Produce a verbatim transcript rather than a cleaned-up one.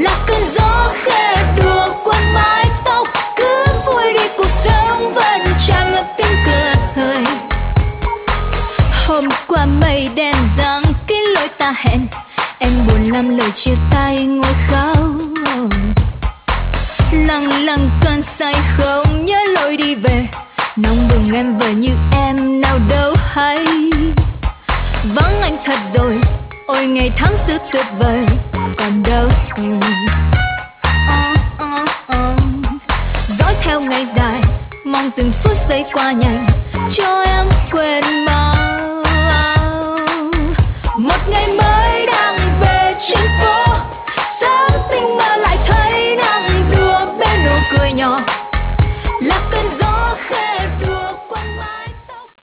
là cơn gió khẽ đùa quanh mái tóc, cứ vui đi cuộc sống vẫn tràn ngập tiếng cười. Hôm qua mây đen giăng kín lối ta hẹn, em buồn lắm lời chia tay ngồi khóc. Lặng lặng cơn say không nhớ lối đi về, nóng bừng em vời như em nào đâu hay. Vắng anh thật rồi, ôi ngày tháng xưa tuyệt vời, còn đâu. uh, uh, uh. Dõi theo ngày dài, mong từng phút giây qua nhanh, cho